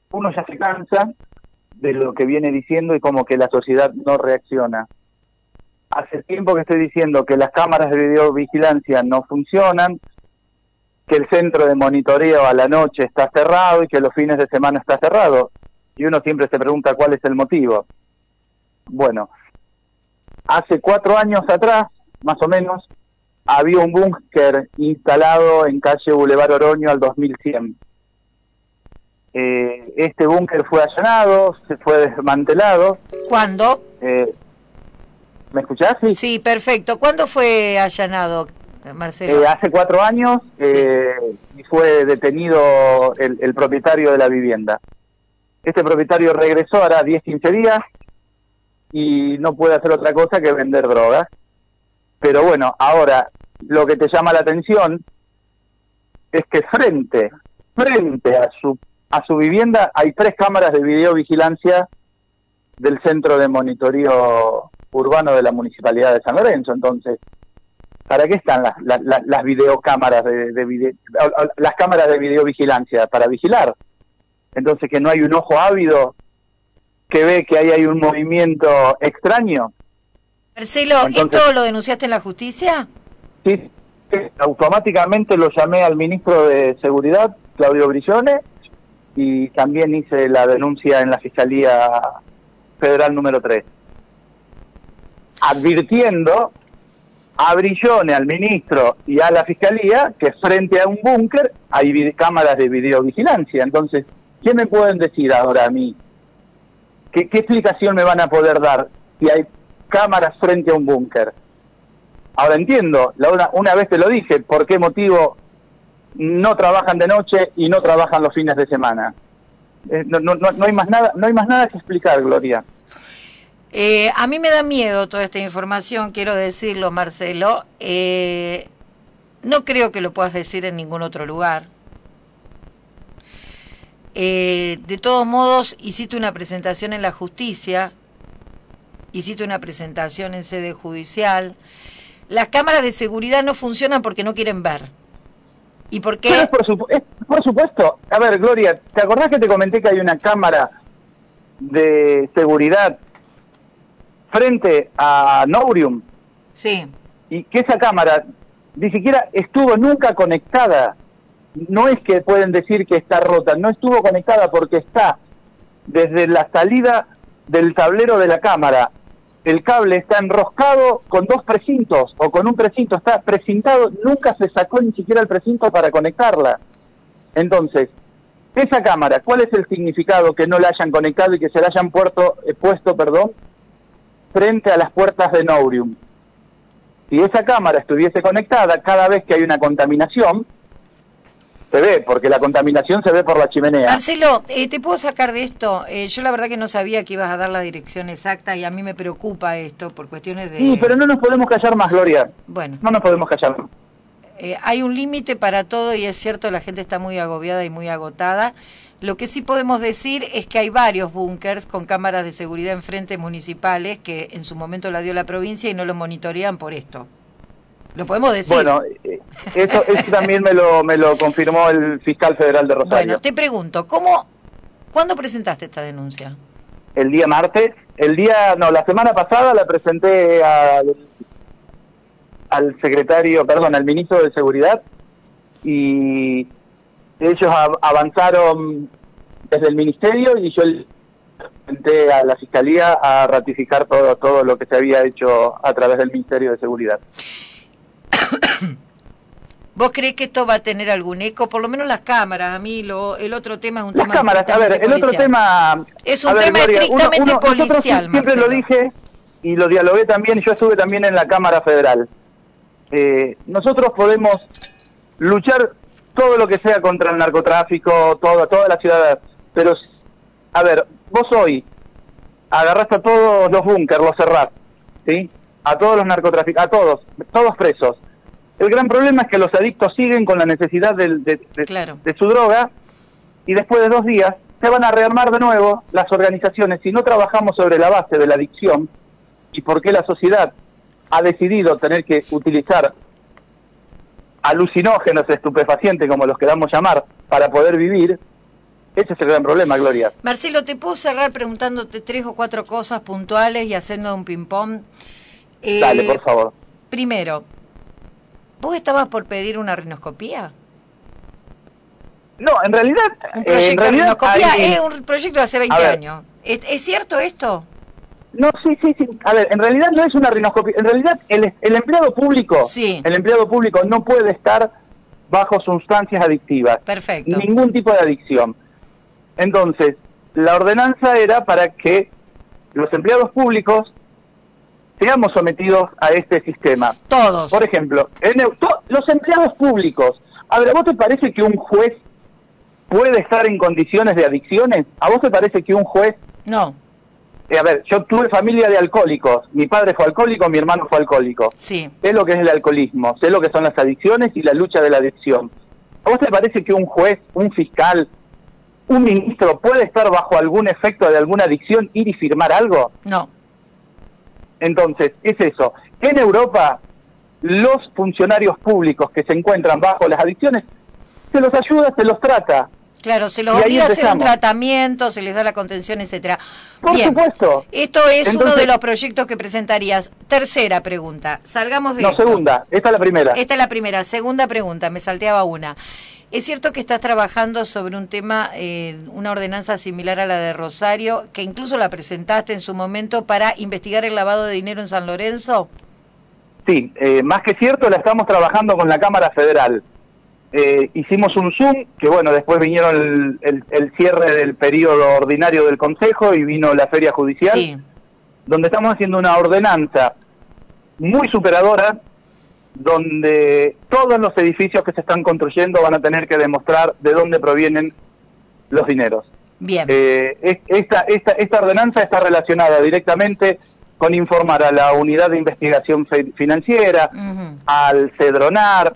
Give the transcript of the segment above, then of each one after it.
uno ya se cansa de lo que viene diciendo y como que la sociedad no reacciona. Hace tiempo que estoy diciendo que las cámaras de videovigilancia no funcionan, que el centro de monitoreo a la noche está cerrado y que los fines de semana está cerrado. Y uno siempre se pregunta cuál es el motivo. Bueno, hace 4 años atrás, más o menos, había un búnker instalado en calle Boulevard Oroño al 2100. Este búnker fue allanado, se fue desmantelado. ¿Cuándo? ¿Me escuchás? Sí. Sí, perfecto. ¿Cuándo fue allanado, Marcelo? Hace 4 años y fue detenido el propietario de la vivienda. Este propietario regresó hará 10-15 días y no puede hacer otra cosa que vender drogas. Pero bueno, ahora lo que te llama la atención es que frente a su vivienda hay 3 cámaras de videovigilancia del centro de monitoreo urbano de la Municipalidad de San Lorenzo. Entonces, ¿para qué están las videocámaras las cámaras de videovigilancia? Para vigilar. Entonces, que no hay un ojo ávido que ve que ahí hay un movimiento extraño. Marcelo, Entonces, ¿esto lo denunciaste en la justicia? Sí, automáticamente lo llamé al ministro de Seguridad, Claudio Brillone, y también hice la denuncia en la Fiscalía Federal número 3, advirtiendo a Brillone, al ministro y a la Fiscalía que frente a un búnker hay cámaras de videovigilancia. Entonces, ¿qué me pueden decir ahora a mí? ¿Qué explicación me van a poder dar si hay cámaras frente a un búnker? Ahora entiendo, una vez te lo dije, ¿por qué motivo no trabajan de noche y no trabajan los fines de semana? No hay más nada que explicar, Gloria. A mí me da miedo toda esta información, quiero decirlo, Marcelo. No creo que lo puedas decir en ningún otro lugar. De todos modos, hiciste una presentación en la justicia, hiciste una presentación en sede judicial. Las cámaras de seguridad no funcionan porque no quieren ver. ¿Y por qué? Por supuesto. A ver, Gloria, ¿te acordás que te comenté que hay una cámara de seguridad frente a Nourium? Sí. Y que esa cámara ni siquiera estuvo nunca conectada. No es que pueden decir que está rota, no estuvo conectada porque está desde la salida del tablero de la cámara. El cable está enroscado con 2 precintos o con un precinto, está precintado, nunca se sacó ni siquiera el precinto para conectarla. Entonces, esa cámara, ¿cuál es el significado que no la hayan conectado y que se la hayan puesto frente a las puertas de Nourium? Si esa cámara estuviese conectada, cada vez que hay una contaminación, se ve, porque la contaminación se ve por la chimenea. Marcelo, ¿te puedo sacar de esto? Yo la verdad que no sabía que ibas a dar la dirección exacta y a mí me preocupa esto por cuestiones de... Sí, pero no nos podemos callar más, Gloria. Bueno. No nos podemos callar más. Hay un límite para todo y es cierto, la gente está muy agobiada y muy agotada. Lo que sí podemos decir es que hay varios búnkers con cámaras de seguridad en frentes municipales que en su momento la dio la provincia y no lo monitorean por esto. ¿Lo podemos decir? Bueno, eso también me lo confirmó el fiscal federal de Rosario. Bueno, te pregunto, ¿cuándo presentaste esta denuncia? El día martes. La semana pasada la presenté al ministro de Seguridad, y ellos avanzaron desde el ministerio y yo presenté a la Fiscalía a ratificar todo lo que se había hecho a través del Ministerio de Seguridad. ¿Vos creés que esto va a tener algún eco? Por lo menos las cámaras. A mí el otro tema es un tema... Las cámaras, a ver, el otro tema... Es un tema Gloria, estrictamente policial, siempre Marcelo. lo dije y lo dialogué también, yo estuve también en la Cámara Federal. Nosotros podemos luchar todo lo que sea contra el narcotráfico, toda la ciudad, pero, a ver, vos hoy agarrás a todos los búnkers, los cerrás, ¿sí? A todos los narcotraficantes, todos presos. El gran problema es que los adictos siguen con la necesidad de su droga, y después de 2 días se van a rearmar de nuevo las organizaciones. Si no trabajamos sobre la base de la adicción y por qué la sociedad ha decidido tener que utilizar alucinógenos, estupefacientes, como los queramos llamar, para poder vivir, Ese es el gran problema, Gloria. Marcelo, ¿te puedo cerrar preguntándote 3 o 4 cosas puntuales y haciendo un ping-pong? Dale, por favor. Primero, ¿vos estabas por pedir una rinoscopía? No, en realidad... Un proyecto de rinoscopía hay... es un proyecto de hace 20 años. ¿Es cierto esto? No, sí. A ver, en realidad no es una rinoscopía. En realidad el empleado público, sí. El empleado público no puede estar bajo sustancias adictivas. Perfecto. Ningún tipo de adicción. Entonces, la ordenanza era para que los empleados públicos seamos sometidos a este sistema. Todos. Por ejemplo, los empleados públicos. A ver, ¿a vos te parece que un juez puede estar en condiciones de adicciones? ¿A vos te parece que un juez... No. A ver, yo tuve familia de alcohólicos. Mi padre fue alcohólico, mi hermano fue alcohólico. Sí. Sé lo que es el alcoholismo, sé lo que son las adicciones y la lucha de la adicción. ¿A vos te parece que un juez, un fiscal, un ministro puede estar bajo algún efecto de alguna adicción, ir y firmar algo? No. Entonces, es eso. En Europa, los funcionarios públicos que se encuentran bajo las adicciones, se los ayuda, se los trata. Claro, se los obliga a hacer un tratamiento, se les da la contención, etcétera. Por supuesto. Esto es uno de los proyectos que presentarías. Tercera pregunta, salgamos de esto. Segunda, esta es la primera. Esta es la primera. Segunda pregunta, me salteaba una. ¿Es cierto que estás trabajando sobre un tema, una ordenanza similar a la de Rosario, que incluso la presentaste en su momento para investigar el lavado de dinero en San Lorenzo? Sí, más que cierto, la estamos trabajando con la Cámara Federal. Hicimos un Zoom, que bueno, después vinieron el cierre del periodo ordinario del Consejo y vino la feria judicial, sí, donde estamos haciendo una ordenanza muy superadora, donde todos los edificios que se están construyendo van a tener que demostrar de dónde provienen los dineros. Bien. Esta ordenanza está relacionada directamente con informar a la Unidad de Investigación Financiera, al CEDRONAR,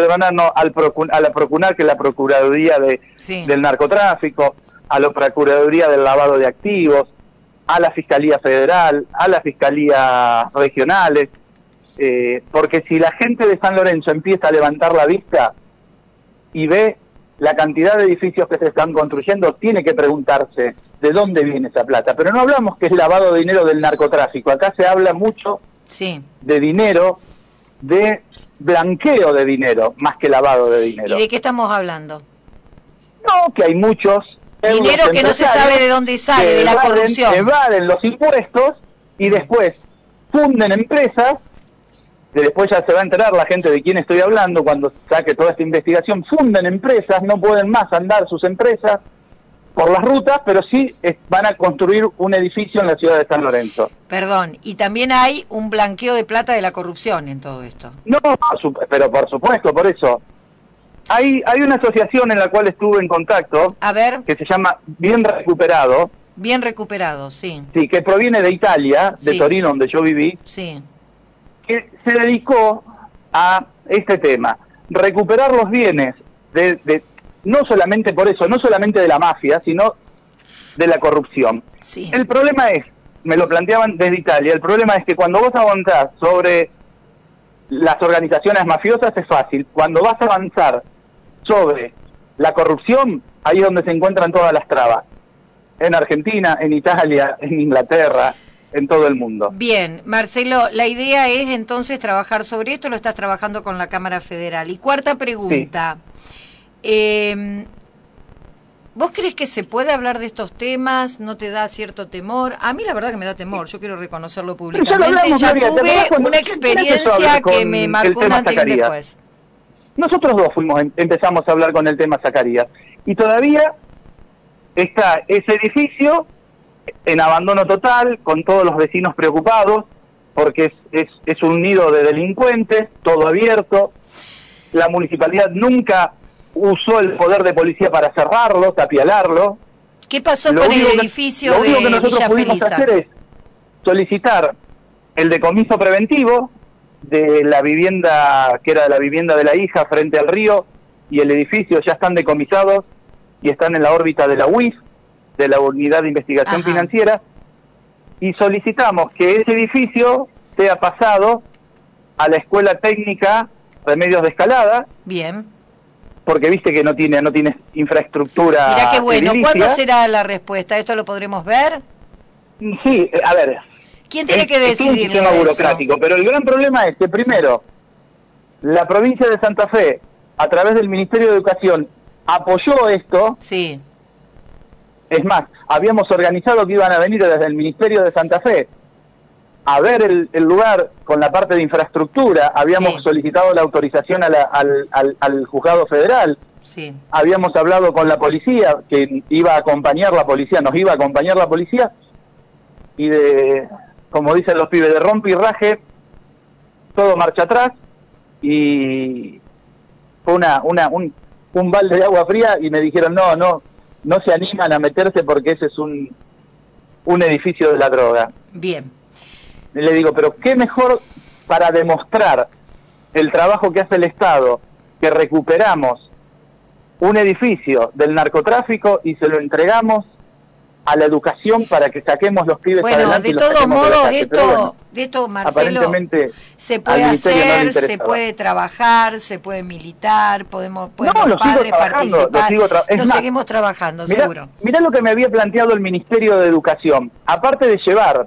a la PROCUNAR, que es la Procuraduría del Narcotráfico, a la Procuraduría del Lavado de Activos, a la Fiscalía Federal, a las Fiscalías Regionales, porque si la gente de San Lorenzo empieza a levantar la vista y ve la cantidad de edificios que se están construyendo, tiene que preguntarse de dónde viene esa plata. Pero no hablamos que es lavado de dinero del narcotráfico. Acá se habla mucho de dinero, de blanqueo de dinero, más que lavado de dinero. ¿Y de qué estamos hablando? No, que hay muchos... Dinero que no se sabe de dónde sale, de la corrupción. Evaden los impuestos y después funden empresas. Después ya se va a enterar la gente de quién estoy hablando cuando saque toda esta investigación. Funden empresas, no pueden más andar sus empresas por las rutas, pero sí van a construir un edificio en la ciudad de San Lorenzo. Perdón, y también hay un blanqueo de plata de la corrupción en todo esto. No, pero por supuesto, por eso. Hay una asociación en la cual estuve en contacto, a ver, que se llama Bien Recuperado. Bien Recuperado, sí. Sí, que proviene de Italia, de Torino, donde yo viví. Sí. Que se dedicó a este tema, recuperar los bienes no solamente por eso, no solamente de la mafia, sino de la corrupción. Sí. El problema es, me lo planteaban desde Italia, el problema es que cuando vos avanzás sobre las organizaciones mafiosas es fácil, cuando vas a avanzar sobre la corrupción, ahí es donde se encuentran todas las trabas. En Argentina, en Italia, en Inglaterra, en todo el mundo. Bien, Marcelo, la idea es entonces trabajar sobre esto, lo estás trabajando con la Cámara Federal. Y cuarta pregunta, ¿vos crees que se puede hablar de estos temas? ¿No te da cierto temor? A mí la verdad que me da temor, yo quiero reconocerlo públicamente. Ya tuve una experiencia que me marcó un antes y un después. Nosotros dos empezamos a hablar con el tema Zacarías. Y todavía está ese edificio en abandono total, con todos los vecinos preocupados, porque es un nido de delincuentes, todo abierto. La municipalidad nunca usó el poder de policía para cerrarlo, tapialarlo. ¿Qué pasó con el edificio de Villa Felisa? Lo único que nosotros pudimos hacer es solicitar el decomiso preventivo de la vivienda, que era la vivienda de la hija frente al río, y el edificio ya están decomisados y están en la órbita de la UIF, de la Unidad de Investigación Financiera, y solicitamos que ese edificio sea pasado a la Escuela Técnica Remedios de Escalada. Bien. porque viste que no tiene infraestructura. Mirá qué bueno. edilicia. ¿Cuándo será la respuesta? ¿Esto lo podremos ver? Sí, a ver. ¿Quién tiene que Es un decidir sistema eso? burocrático, pero el gran problema es que primero, la provincia de Santa Fe, a través del Ministerio de Educación, apoyó esto. Sí. Es más, habíamos organizado que iban a venir desde el Ministerio de Santa Fe a ver el lugar con la parte de infraestructura. Habíamos solicitado la autorización al juzgado federal. Sí. Habíamos hablado con la policía, que iba a acompañar la policía, nos iba a acompañar la policía, y como dicen los pibes, de rompe y raje, todo marcha atrás, y fue un balde de agua fría, y me dijeron, no se animan a meterse porque ese es un edificio de la droga. Bien. Le digo, pero qué mejor para demostrar el trabajo que hace el Estado, que recuperamos un edificio del narcotráfico y se lo entregamos a la educación para que saquemos los pibes adelante. Bueno, de todos modos, esto, Marcelo, se puede hacer, se puede trabajar, se puede militar, pueden los padres participar, seguimos trabajando, seguro. Mirá lo que me había planteado el Ministerio de Educación. Aparte de llevar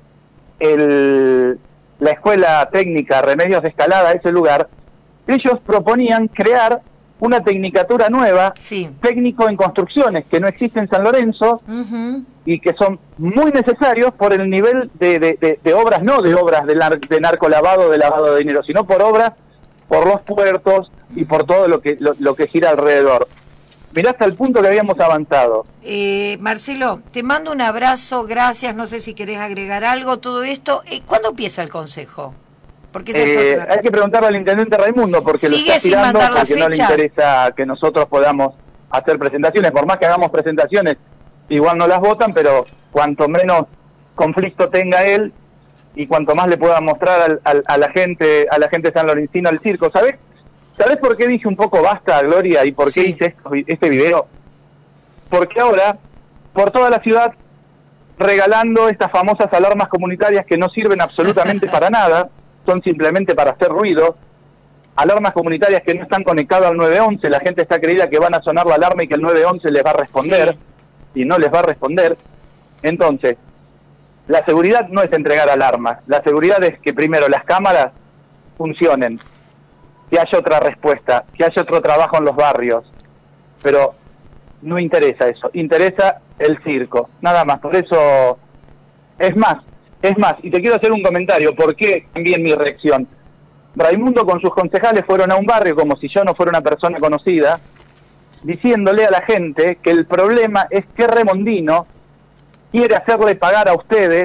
la escuela técnica Remedios de Escalada a ese lugar, ellos proponían crear una tecnicatura nueva, técnico en construcciones, que no existe en San Lorenzo, y que son muy necesarios por el nivel de obras, no de obras de narcolavado, de lavado de dinero, sino por obras, por los puertos y por todo lo que gira alrededor. Mirá hasta el punto que habíamos avanzado. Marcelo, te mando un abrazo, gracias, no sé si querés agregar algo, todo esto. ¿Cuándo empieza el Consejo? Porque hay que preguntarle al intendente Raimundo, porque lo está tirando, porque no le interesa que nosotros podamos hacer presentaciones. Por más que hagamos presentaciones, igual no las votan, pero cuanto menos conflicto tenga él y cuanto más le pueda mostrar a la gente sanlorencina al circo. ¿Sabés por qué dije un poco basta, Gloria, y por qué hice este video? Porque ahora, por toda la ciudad, regalando estas famosas alarmas comunitarias que no sirven absolutamente para nada, son simplemente para hacer ruido, alarmas comunitarias que no están conectadas al 911, la gente está creída que van a sonar la alarma y que el 911 les va a responder, y no les va a responder. Entonces, la seguridad no es entregar alarmas, la seguridad es que primero las cámaras funcionen, que haya otra respuesta, que haya otro trabajo en los barrios, pero no interesa eso, interesa el circo, nada más. Por eso, es más, y te quiero hacer un comentario, ¿por qué también mi reacción? Raimundo con sus concejales fueron a un barrio como si yo no fuera una persona conocida, diciéndole a la gente que el problema es que Remondino quiere hacerle pagar a ustedes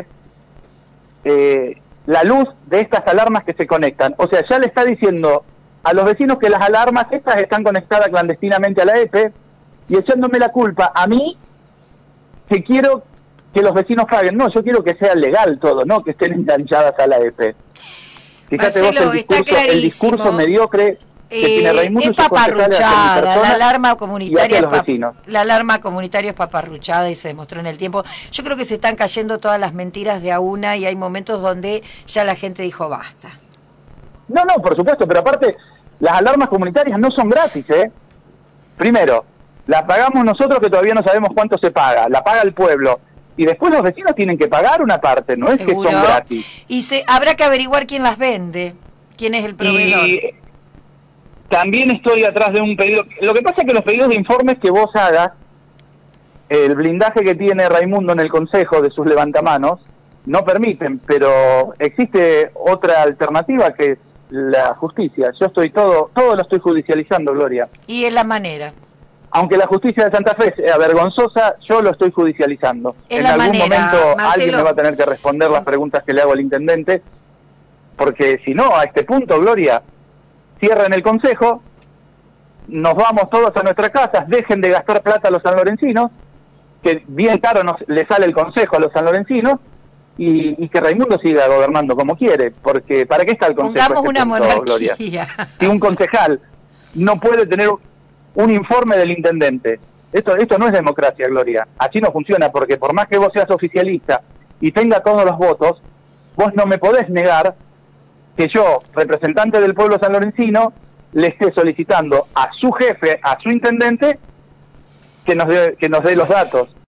la luz de estas alarmas que se conectan. O sea, ya le está diciendo a los vecinos que las alarmas estas están conectadas clandestinamente a la EPE y echándome la culpa a mí, que quiero que los vecinos paguen. No, yo quiero que sea legal todo, no que estén enganchadas a la EPE. Fíjate Marcelo, vos el discurso mediocre que tiene Raimundo. Es paparruchada, la alarma comunitaria la alarma comunitaria es paparruchada y se demostró en el tiempo. Yo creo que se están cayendo todas las mentiras de a una y hay momentos donde ya la gente dijo basta. No, por supuesto, pero aparte las alarmas comunitarias no son gratis, Primero, las pagamos nosotros que todavía no sabemos cuánto se paga, la paga el pueblo. Y después los vecinos tienen que pagar una parte, no es que son gratis. Y habrá que averiguar quién las vende, quién es el proveedor. Y también estoy atrás de un pedido. Lo que pasa es que los pedidos de informes que vos hagas, el blindaje que tiene Raimundo en el Consejo de sus levantamanos, no permiten, pero existe otra alternativa que es la justicia. Yo estoy todo lo estoy judicializando, Gloria. Y es la manera. Aunque la justicia de Santa Fe sea vergonzosa, yo lo estoy judicializando. En algún momento alguien me va a tener que responder las preguntas que le hago al intendente, porque si no, a este punto, Gloria, cierren el consejo, nos vamos todos a nuestras casas, dejen de gastar plata a los sanlorencinos, que bien caro le sale el consejo a los sanlorencinos, y que Raimundo siga gobernando como quiere, porque ¿para qué está el consejo? Pongamos una monarquía. Gloria? Si un concejal no puede tener un informe del intendente, esto no es democracia, Gloria, así no funciona, porque por más que vos seas oficialista y tenga todos los votos, vos no me podés negar que yo, representante del pueblo sanlorencino, le esté solicitando a su jefe, a su intendente, que nos dé los datos.